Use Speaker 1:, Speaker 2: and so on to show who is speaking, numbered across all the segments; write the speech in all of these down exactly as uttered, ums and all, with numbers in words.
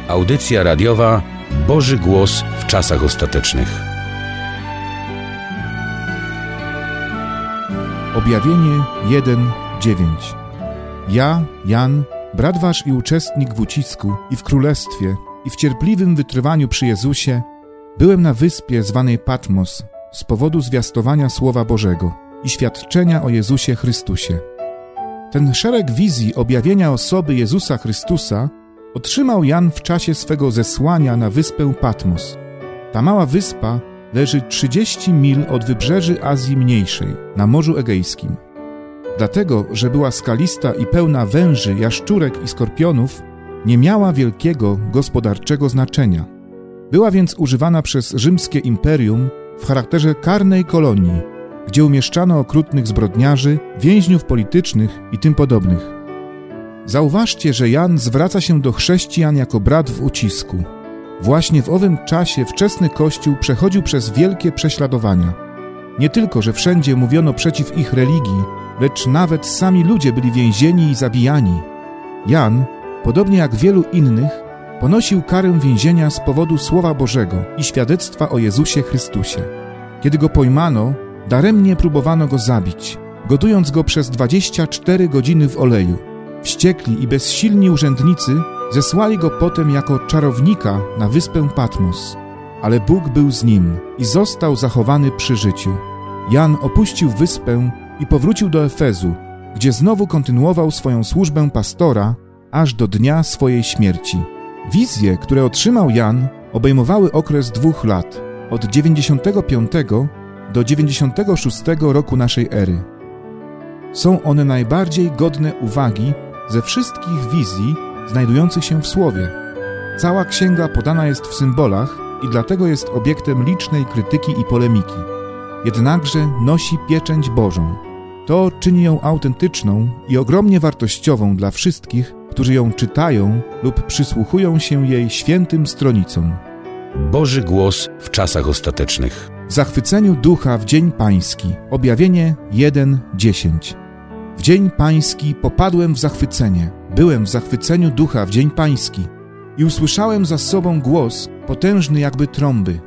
Speaker 1: Audycja radiowa Boży Głos w czasach ostatecznych.
Speaker 2: Objawienie jeden dziewięć. Ja, Jan, brat wasz i uczestnik w ucisku i w królestwie i w cierpliwym wytrwaniu przy Jezusie, byłem na wyspie zwanej Patmos z powodu zwiastowania Słowa Bożego i świadczenia o Jezusie Chrystusie. Ten szereg wizji objawienia osoby Jezusa Chrystusa otrzymał Jan w czasie swego zesłania na wyspę Patmos. Ta mała wyspa leży trzydzieści mil od wybrzeży Azji Mniejszej, na Morzu Egejskim. Dlatego, że była skalista i pełna węży, jaszczurek i skorpionów, nie miała wielkiego gospodarczego znaczenia. Była więc używana przez rzymskie imperium w charakterze karnej kolonii, gdzie umieszczano okrutnych zbrodniarzy, więźniów politycznych i tym podobnych. Zauważcie, że Jan zwraca się do chrześcijan jako brat w ucisku. Właśnie w owym czasie wczesny Kościół przechodził przez wielkie prześladowania. Nie tylko, że wszędzie mówiono przeciw ich religii, lecz nawet sami ludzie byli więzieni i zabijani. Jan, podobnie jak wielu innych, ponosił karę więzienia z powodu Słowa Bożego i świadectwa o Jezusie Chrystusie. Kiedy go pojmano, daremnie próbowano go zabić, gotując go przez dwadzieścia cztery godziny w oleju. Wściekli i bezsilni urzędnicy zesłali go potem jako czarownika na wyspę Patmos, ale Bóg był z nim i został zachowany przy życiu. Jan opuścił wyspę i powrócił do Efezu, gdzie znowu kontynuował swoją służbę pastora aż do dnia swojej śmierci. Wizje, które otrzymał Jan, obejmowały okres dwóch lat, od dziewięćdziesiątego piątego do dziewięćdziesiątego szóstego roku naszej ery. Są one najbardziej godne uwagi ze wszystkich wizji znajdujących się w Słowie. Cała księga podana jest w symbolach i dlatego jest obiektem licznej krytyki i polemiki. Jednakże nosi pieczęć Bożą. To czyni ją autentyczną i ogromnie wartościową dla wszystkich, którzy ją czytają lub przysłuchują się jej świętym stronicom.
Speaker 1: Boży Głos w czasach ostatecznych.
Speaker 2: W zachwyceniu ducha w dzień pański. Objawienie jeden dziesięć. W dzień pański popadłem w zachwycenie. Byłem w zachwyceniu ducha w dzień pański i usłyszałem za sobą głos potężny jakby trąby.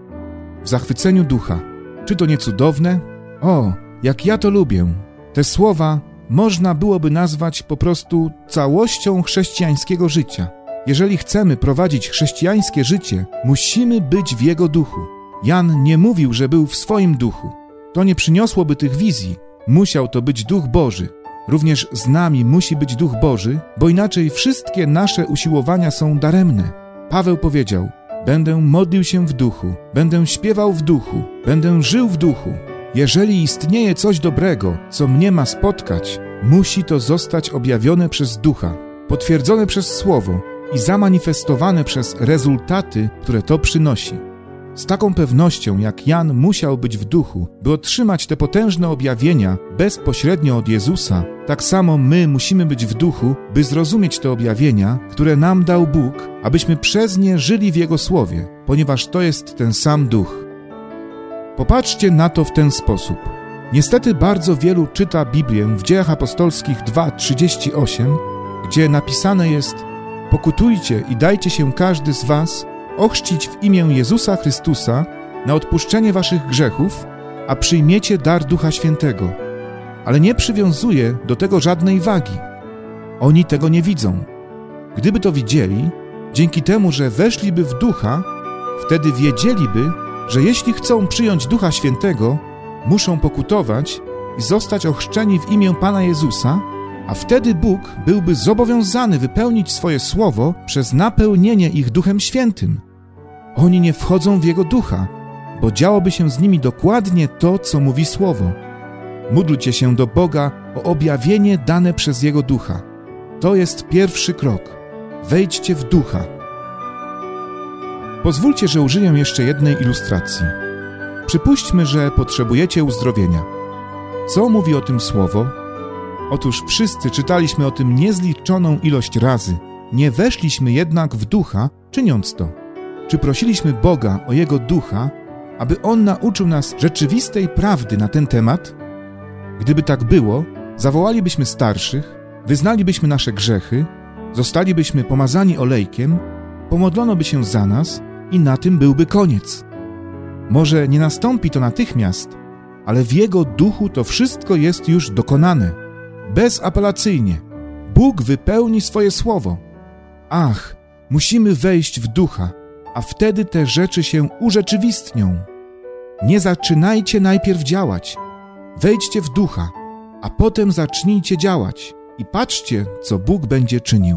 Speaker 2: W zachwyceniu ducha. Czy to nie cudowne? O, jak ja to lubię! Te słowa można byłoby nazwać po prostu całością chrześcijańskiego życia. Jeżeli chcemy prowadzić chrześcijańskie życie, musimy być w jego duchu. Jan nie mówił, że był w swoim duchu. To nie przyniosłoby tych wizji. Musiał to być Duch Boży. Również z nami musi być Duch Boży, bo inaczej wszystkie nasze usiłowania są daremne. Paweł powiedział: będę modlił się w duchu, będę śpiewał w duchu, będę żył w duchu. Jeżeli istnieje coś dobrego, co mnie ma spotkać, musi to zostać objawione przez Ducha, potwierdzone przez Słowo i zamanifestowane przez rezultaty, które to przynosi. Z taką pewnością, jak Jan musiał być w duchu, by otrzymać te potężne objawienia bezpośrednio od Jezusa, tak samo my musimy być w duchu, by zrozumieć te objawienia, które nam dał Bóg, abyśmy przez nie żyli w Jego Słowie, ponieważ to jest ten sam duch. Popatrzcie na to w ten sposób. Niestety bardzo wielu czyta Biblię w Dziejach Apostolskich dwa trzydzieści osiem, gdzie napisane jest: pokutujcie i dajcie się każdy z was ochrzcić w imię Jezusa Chrystusa na odpuszczenie waszych grzechów, a przyjmiecie dar Ducha Świętego. Ale nie przywiązuje do tego żadnej wagi. Oni tego nie widzą. Gdyby to widzieli, dzięki temu, że weszliby w Ducha, wtedy wiedzieliby, że jeśli chcą przyjąć Ducha Świętego, muszą pokutować i zostać ochrzczeni w imię Pana Jezusa, a wtedy Bóg byłby zobowiązany wypełnić swoje słowo przez napełnienie ich Duchem Świętym. Oni nie wchodzą w Jego Ducha, bo działoby się z nimi dokładnie to, co mówi Słowo. Módlcie się do Boga o objawienie dane przez Jego Ducha. To jest pierwszy krok. Wejdźcie w Ducha. Pozwólcie, że użyję jeszcze jednej ilustracji. Przypuśćmy, że potrzebujecie uzdrowienia. Co mówi o tym Słowo? Otóż wszyscy czytaliśmy o tym niezliczoną ilość razy. Nie weszliśmy jednak w Ducha, czyniąc to. Czy prosiliśmy Boga o Jego Ducha, aby On nauczył nas rzeczywistej prawdy na ten temat? Gdyby tak było, zawołalibyśmy starszych, wyznalibyśmy nasze grzechy, zostalibyśmy pomazani olejkiem pomodlono by się za nas i na tym byłby koniec. Może nie nastąpi to natychmiast, ale w Jego duchu to wszystko jest już dokonane. Bezapelacyjnie. Bóg wypełni swoje słowo. Ach, musimy wejść w ducha, a wtedy te rzeczy się urzeczywistnią. Nie zaczynajcie najpierw działać. Wejdźcie w ducha, a potem zacznijcie działać i patrzcie, co Bóg będzie czynił.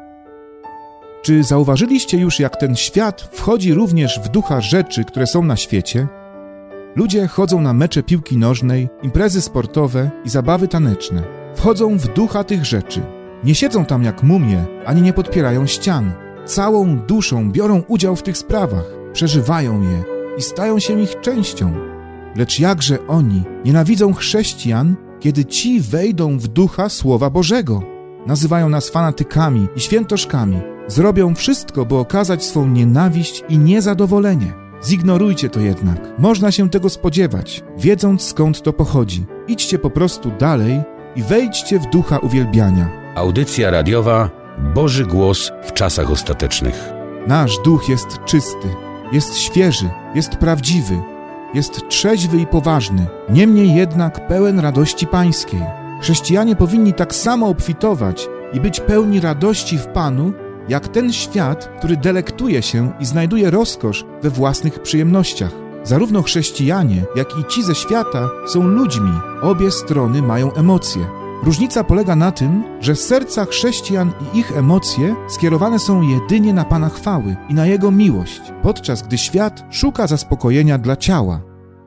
Speaker 2: Czy zauważyliście już, jak ten świat wchodzi również w ducha rzeczy, które są na świecie? Ludzie chodzą na mecze piłki nożnej, imprezy sportowe i zabawy taneczne. Wchodzą w ducha tych rzeczy. Nie siedzą tam jak mumie, ani nie podpierają ścian. Całą duszą biorą udział w tych sprawach, przeżywają je i stają się ich częścią. Lecz jakże oni nienawidzą chrześcijan, kiedy ci wejdą w ducha Słowa Bożego. Nazywają nas fanatykami i świętoszkami. Zrobią wszystko, by okazać swą nienawiść i niezadowolenie. Zignorujcie to jednak. Można się tego spodziewać, wiedząc skąd to pochodzi. Idźcie po prostu dalej i wejdźcie w ducha uwielbiania.
Speaker 1: Audycja radiowa Boży Głos w czasach ostatecznych.
Speaker 2: Nasz duch jest czysty, jest świeży, jest prawdziwy, jest trzeźwy i poważny, niemniej jednak pełen radości pańskiej. Chrześcijanie powinni tak samo obfitować i być pełni radości w Panu, jak ten świat, który delektuje się i znajduje rozkosz we własnych przyjemnościach. Zarówno chrześcijanie, jak i ci ze świata są ludźmi. Obie strony mają emocje. Różnica polega na tym, że serca chrześcijan i ich emocje skierowane są jedynie na Pana chwały i na Jego miłość, podczas gdy świat szuka zaspokojenia dla ciała.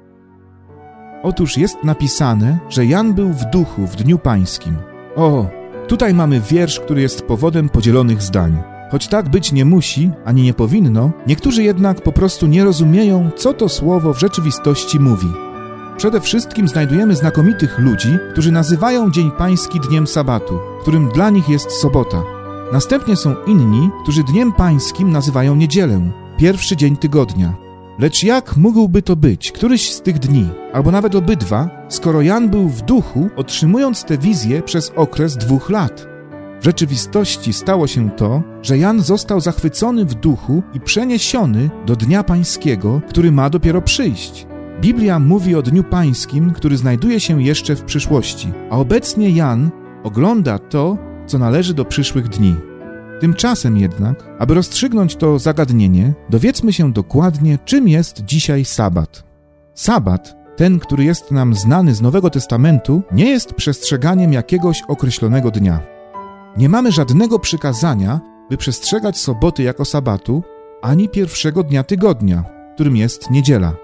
Speaker 2: Otóż jest napisane, że Jan był w duchu w dniu pańskim. O, tutaj mamy wiersz, który jest powodem podzielonych zdań. Choć tak być nie musi, ani nie powinno, niektórzy jednak po prostu nie rozumieją, co to słowo w rzeczywistości mówi. Przede wszystkim znajdujemy znakomitych ludzi, którzy nazywają Dzień Pański dniem sabatu, którym dla nich jest sobota. Następnie są inni, którzy dniem pańskim nazywają niedzielę, pierwszy dzień tygodnia. Lecz jak mógłby to być któryś z tych dni, albo nawet obydwa, skoro Jan był w duchu, otrzymując tę wizję przez okres dwóch lat? W rzeczywistości stało się to, że Jan został zachwycony w duchu i przeniesiony do Dnia Pańskiego, który ma dopiero przyjść. Biblia mówi o Dniu Pańskim, który znajduje się jeszcze w przyszłości, a obecnie Jan ogląda to, co należy do przyszłych dni. Tymczasem jednak, aby rozstrzygnąć to zagadnienie, dowiedzmy się dokładnie, czym jest dzisiaj sabat. Sabat, ten, który jest nam znany z Nowego Testamentu, nie jest przestrzeganiem jakiegoś określonego dnia. Nie mamy żadnego przykazania, by przestrzegać soboty jako sabatu, ani pierwszego dnia tygodnia, którym jest niedziela.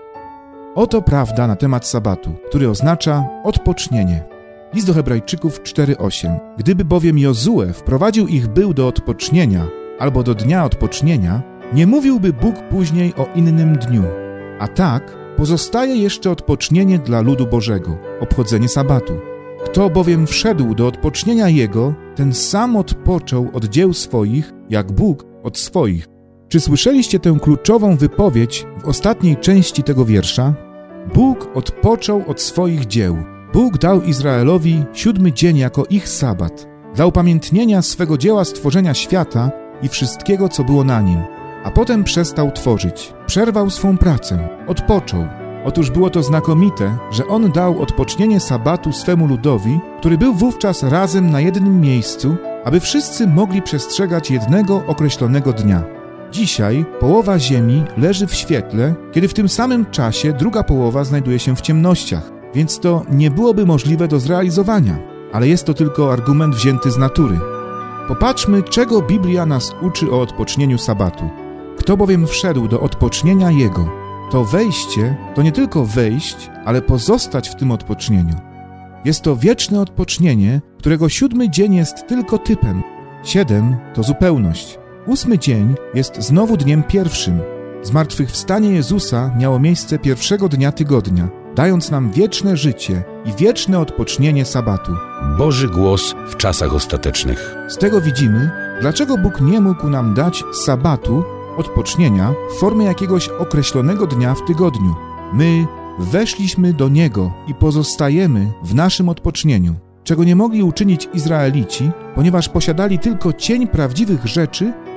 Speaker 2: Oto prawda na temat sabatu, który oznacza odpocznienie. List do Hebrajczyków cztery osiem. Gdyby bowiem Jozue wprowadził ich był do odpocznienia albo do dnia odpocznienia, nie mówiłby Bóg później o innym dniu. A tak pozostaje jeszcze odpocznienie dla ludu Bożego, obchodzenie sabatu. Kto bowiem wszedł do odpocznienia Jego, ten sam odpoczął od dzieł swoich, jak Bóg od swoich. Czy słyszeliście tę kluczową wypowiedź w ostatniej części tego wiersza? Bóg odpoczął od swoich dzieł. Bóg dał Izraelowi siódmy dzień jako ich sabat, dla upamiętnienia swego dzieła stworzenia świata i wszystkiego, co było na nim. A potem przestał tworzyć, przerwał swą pracę, odpoczął. Otóż było to znakomite, że On dał odpocznienie sabatu swemu ludowi, który był wówczas razem na jednym miejscu, aby wszyscy mogli przestrzegać jednego określonego dnia. Dzisiaj połowa ziemi leży w świetle, kiedy w tym samym czasie druga połowa znajduje się w ciemnościach, więc to nie byłoby możliwe do zrealizowania, ale jest to tylko argument wzięty z natury. Popatrzmy, czego Biblia nas uczy o odpocznieniu sabatu. Kto bowiem wszedł do odpocznienia Jego, to wejście to nie tylko wejść, ale pozostać w tym odpocznieniu. Jest to wieczne odpocznienie, którego siódmy dzień jest tylko typem. Siedem to zupełność. Ósmy dzień jest znowu dniem pierwszym. Zmartwychwstanie Jezusa miało miejsce pierwszego dnia tygodnia, dając nam wieczne życie i wieczne odpocznienie sabatu.
Speaker 1: Boży Głos w czasach ostatecznych.
Speaker 2: Z tego widzimy, dlaczego Bóg nie mógł nam dać sabatu, odpocznienia, w formie jakiegoś określonego dnia w tygodniu. My weszliśmy do Niego i pozostajemy w naszym odpocznieniu, czego nie mogli uczynić Izraelici, ponieważ posiadali tylko cień prawdziwych rzeczy,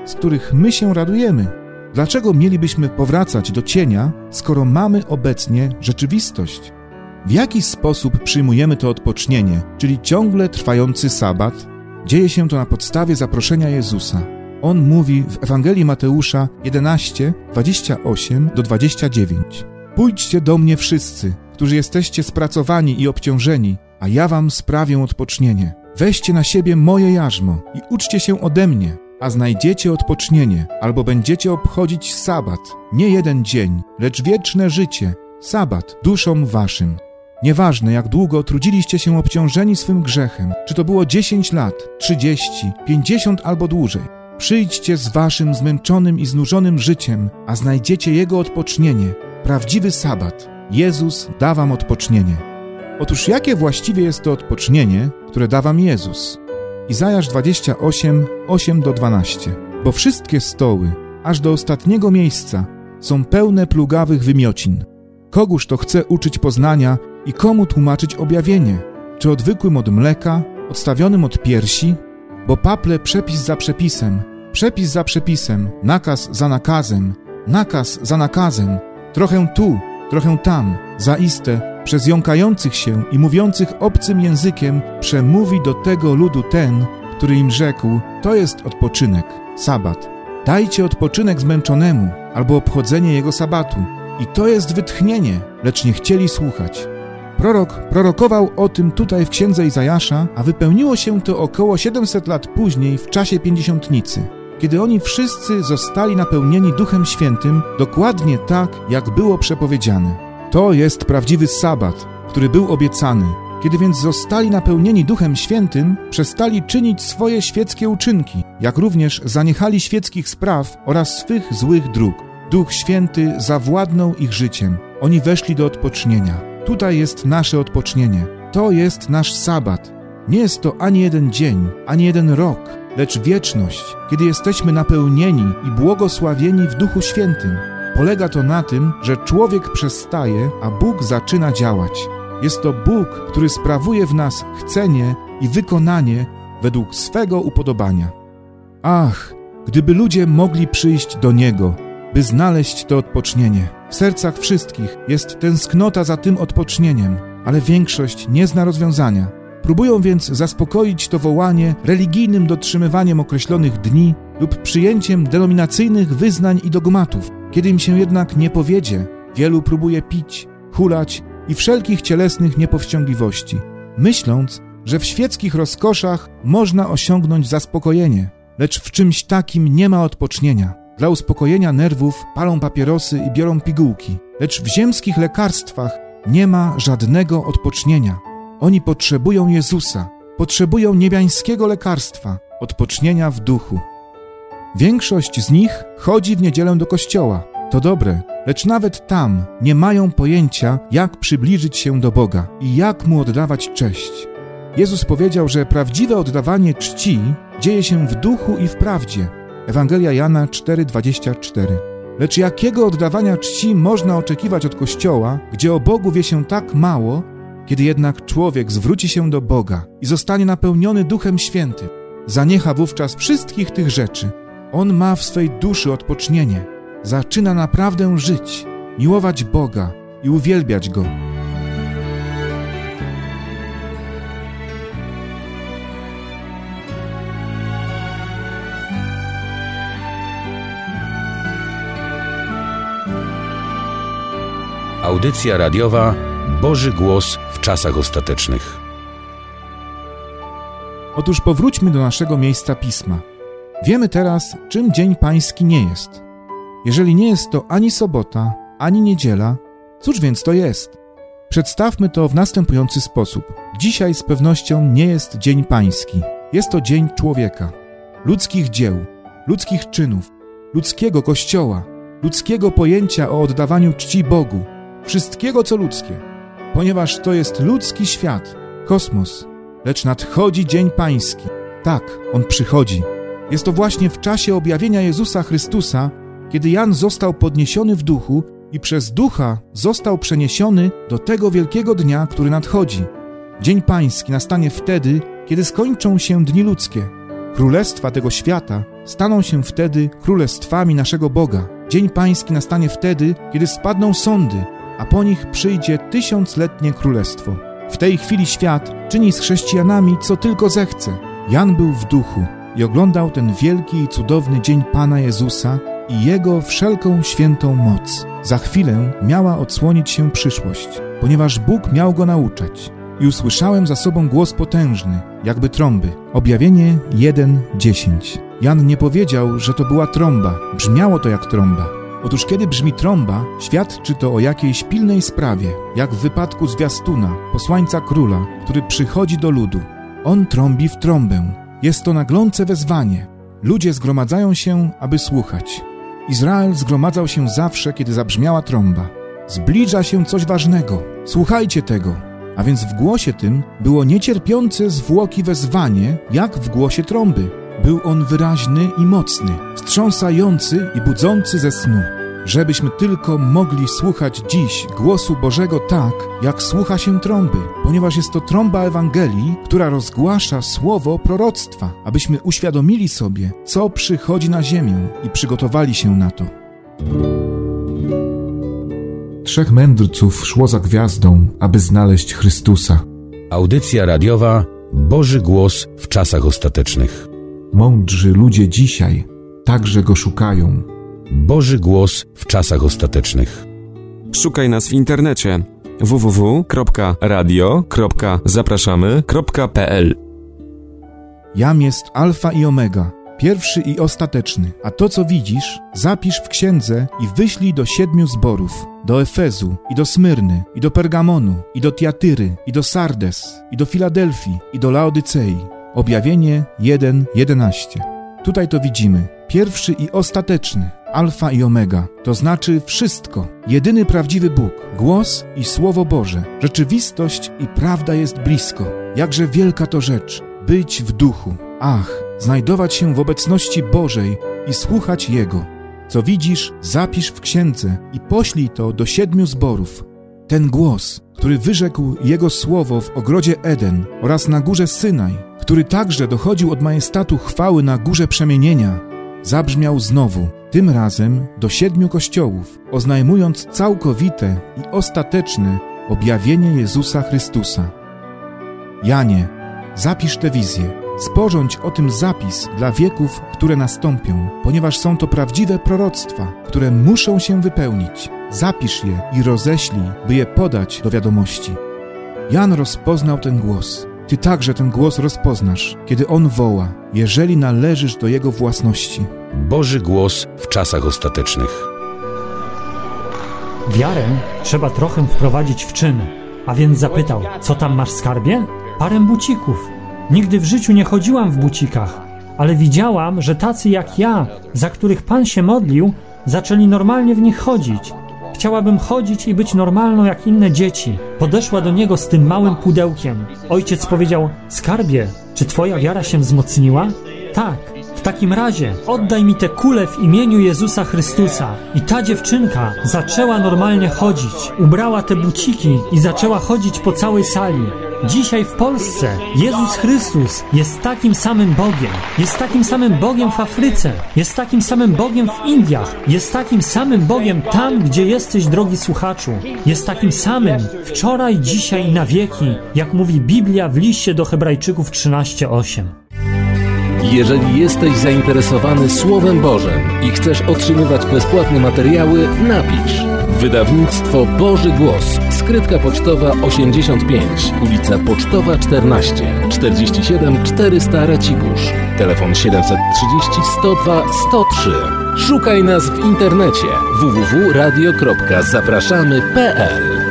Speaker 2: z których my się radujemy. Dlaczego mielibyśmy powracać do cienia, skoro mamy obecnie rzeczywistość? W jaki sposób przyjmujemy to odpocznienie, czyli ciągle trwający sabat? Dzieje się to na podstawie zaproszenia Jezusa. On mówi w Ewangelii Mateusza jedenaście, dwadzieścia osiem do dwudziestego dziewiątego. Pójdźcie do mnie wszyscy, którzy jesteście spracowani i obciążeni, a ja wam sprawię odpocznienie. Weźcie na siebie moje jarzmo i uczcie się ode mnie, a znajdziecie odpocznienie, albo będziecie obchodzić sabat, nie jeden dzień, lecz wieczne życie, sabat duszom waszym. Nieważne, jak długo trudziliście się obciążeni swym grzechem, czy to było dziesięć lat, trzydzieści, pięćdziesiąt albo dłużej. Przyjdźcie z waszym zmęczonym i znużonym życiem, a znajdziecie Jego odpocznienie, prawdziwy sabat. Jezus da wam odpocznienie. Otóż jakie właściwie jest to odpocznienie, które da wam Jezus? Izajasz dwadzieścia osiem, osiem do dwunastu. Bo wszystkie stoły, aż do ostatniego miejsca, są pełne plugawych wymiocin. Kogóż to chce uczyć poznania i komu tłumaczyć objawienie? Czy odwykłym od mleka, odstawionym od piersi? Bo paple przepis za przepisem, przepis za przepisem, nakaz za nakazem, nakaz za nakazem, trochę tu, trochę tam, zaiste, przez jąkających się i mówiących obcym językiem przemówi do tego ludu ten, który im rzekł, to jest odpoczynek, sabat. Dajcie odpoczynek zmęczonemu, albo obchodzenie jego sabatu. I to jest wytchnienie, lecz nie chcieli słuchać. Prorok prorokował o tym tutaj w księdze Izajasza, a wypełniło się to około siedemset lat później w czasie pięćdziesiątnicy, kiedy oni wszyscy zostali napełnieni Duchem Świętym dokładnie tak, jak było przepowiedziane. To jest prawdziwy sabat, który był obiecany. Kiedy więc zostali napełnieni Duchem Świętym, przestali czynić swoje świeckie uczynki, jak również zaniechali świeckich spraw oraz swych złych dróg. Duch Święty zawładnął ich życiem. Oni weszli do odpocznienia. Tutaj jest nasze odpocznienie. To jest nasz sabat. Nie jest to ani jeden dzień, ani jeden rok, lecz wieczność, kiedy jesteśmy napełnieni i błogosławieni w Duchu Świętym. Polega to na tym, że człowiek przestaje, a Bóg zaczyna działać. Jest to Bóg, który sprawuje w nas chcenie i wykonanie według swego upodobania. Ach, gdyby ludzie mogli przyjść do Niego, by znaleźć to odpocznienie. W sercach wszystkich jest tęsknota za tym odpocznieniem, ale większość nie zna rozwiązania. Próbują więc zaspokoić to wołanie religijnym dotrzymywaniem określonych dni lub przyjęciem denominacyjnych wyznań i dogmatów. Kiedy im się jednak nie powiedzie, wielu próbuje pić, hulać i wszelkich cielesnych niepowściągliwości, myśląc, że w świeckich rozkoszach można osiągnąć zaspokojenie, lecz w czymś takim nie ma odpocznienia. Dla uspokojenia nerwów palą papierosy i biorą pigułki, lecz w ziemskich lekarstwach nie ma żadnego odpocznienia. Oni potrzebują Jezusa, potrzebują niebiańskiego lekarstwa, odpocznienia w duchu. Większość z nich chodzi w niedzielę do kościoła. To dobre, lecz nawet tam nie mają pojęcia, jak przybliżyć się do Boga i jak Mu oddawać cześć. Jezus powiedział, że prawdziwe oddawanie czci dzieje się w duchu i w prawdzie. Ewangelia Jana cztery, dwadzieścia cztery. Lecz jakiego oddawania czci można oczekiwać od Kościoła, gdzie o Bogu wie się tak mało, kiedy jednak człowiek zwróci się do Boga i zostanie napełniony Duchem Świętym? Zaniecha wówczas wszystkich tych rzeczy. On ma w swej duszy odpocznienie. Zaczyna naprawdę żyć, miłować Boga i uwielbiać Go.
Speaker 1: Audycja radiowa Boży Głos w czasach ostatecznych.
Speaker 2: Otóż powróćmy do naszego miejsca Pisma. Wiemy teraz, czym Dzień Pański nie jest. Jeżeli nie jest to ani sobota, ani niedziela, cóż więc to jest? Przedstawmy to w następujący sposób. Dzisiaj z pewnością nie jest Dzień Pański. Jest to dzień człowieka, ludzkich dzieł, ludzkich czynów, ludzkiego Kościoła, ludzkiego pojęcia o oddawaniu czci Bogu, wszystkiego co ludzkie, ponieważ to jest ludzki świat, kosmos, lecz nadchodzi Dzień Pański. Tak, on przychodzi. Jest to właśnie w czasie objawienia Jezusa Chrystusa, kiedy Jan został podniesiony w duchu i przez ducha został przeniesiony do tego wielkiego dnia, który nadchodzi. Dzień Pański nastanie wtedy, kiedy skończą się dni ludzkie. Królestwa tego świata staną się wtedy królestwami naszego Boga. Dzień Pański nastanie wtedy, kiedy spadną sądy, a po nich przyjdzie tysiącletnie królestwo. W tej chwili świat czyni z chrześcijanami, co tylko zechce. Jan był w duchu i oglądał ten wielki i cudowny dzień Pana Jezusa i Jego wszelką świętą moc. Za chwilę miała odsłonić się przyszłość, ponieważ Bóg miał go nauczać. I usłyszałem za sobą głos potężny, jakby trąby. Objawienie jeden dziesięć. Jan nie powiedział, że to była trąba. Brzmiało to jak trąba. Otóż kiedy brzmi trąba, świadczy to o jakiejś pilnej sprawie, jak w wypadku zwiastuna, posłańca króla, który przychodzi do ludu. On trąbi w trąbę. Jest to naglące wezwanie. Ludzie zgromadzają się, aby słuchać. Izrael zgromadzał się zawsze, kiedy zabrzmiała trąba. Zbliża się coś ważnego. Słuchajcie tego. A więc w głosie tym było niecierpiące zwłoki wezwanie, jak w głosie trąby. Był on wyraźny i mocny, wstrząsający i budzący ze snu. Żebyśmy tylko mogli słuchać dziś głosu Bożego tak, jak słucha się trąby, ponieważ jest to trąba Ewangelii, która rozgłasza słowo proroctwa, abyśmy uświadomili sobie, co przychodzi na ziemię i przygotowali się na to. Trzech mędrców szło za gwiazdą, aby znaleźć Chrystusa.
Speaker 1: Audycja radiowa Boży Głos w czasach ostatecznych.
Speaker 2: Mądrzy ludzie dzisiaj także go szukają.
Speaker 1: Boży Głos w czasach ostatecznych.
Speaker 3: Szukaj nas w internecie w w w kropka radio kropka zapraszamy kropka p l.
Speaker 2: Jam jest alfa i omega, pierwszy i ostateczny, a to, co widzisz, zapisz w księdze i wyślij do siedmiu zborów, do Efezu, i do Smyrny, i do Pergamonu, i do Tiatyry, i do Sardes, i do Filadelfii, i do Laodycei. Objawienie jeden jedenaście. Tutaj to widzimy. Pierwszy i ostateczny, alfa i omega, to znaczy wszystko. Jedyny prawdziwy Bóg, głos i Słowo Boże. Rzeczywistość i prawda jest blisko. Jakże wielka to rzecz, być w duchu. Ach, znajdować się w obecności Bożej i słuchać Jego. Co widzisz, zapisz w księdze i poślij to do siedmiu zborów. Ten głos, który wyrzekł Jego słowo w ogrodzie Eden oraz na górze Synaj, który także dochodził od majestatu chwały na górze przemienienia, zabrzmiał znowu, tym razem do siedmiu kościołów, oznajmując całkowite i ostateczne objawienie Jezusa Chrystusa. Janie, zapisz tę wizję, sporządź o tym zapis dla wieków, które nastąpią, ponieważ są to prawdziwe proroctwa, które muszą się wypełnić. Zapisz je i roześlij, by je podać do wiadomości. Jan rozpoznał ten głos. Ty także ten głos rozpoznasz, kiedy on woła, jeżeli należysz do jego własności.
Speaker 1: Boży Głos w czasach ostatecznych.
Speaker 4: Wiarę trzeba trochę wprowadzić w czyn, a więc zapytał, co tam masz w skarbie? Parę bucików. Nigdy w życiu nie chodziłam w bucikach, ale widziałam, że tacy jak ja, za których Pan się modlił, zaczęli normalnie w nich chodzić. Chciałabym chodzić i być normalną jak inne dzieci. Podeszła do niego z tym małym pudełkiem. Ojciec powiedział, skarbie, czy twoja wiara się wzmocniła? Tak. W takim razie oddaj mi tę kulę w imieniu Jezusa Chrystusa. I ta dziewczynka zaczęła normalnie chodzić. Ubrała te buciki i zaczęła chodzić po całej sali. Dzisiaj w Polsce Jezus Chrystus jest takim samym Bogiem. Jest takim samym Bogiem w Afryce. Jest takim samym Bogiem w Indiach. Jest takim samym Bogiem tam, gdzie jesteś, drogi słuchaczu. Jest takim samym wczoraj, dzisiaj i na wieki, jak mówi Biblia w liście do Hebrajczyków trzynaście osiem.
Speaker 5: Jeżeli jesteś zainteresowany Słowem Bożym i chcesz otrzymywać bezpłatne materiały, napisz. Wydawnictwo Boży Głos, skrytka pocztowa osiemdziesiąt pięć, ulica Pocztowa czternaście, czterdzieści siedem czterysta Racibórz, telefon siedemset trzydzieści sto dwa sto trzy. Szukaj nas w internecie w w w kropka radio kropka zapraszamy kropka p l.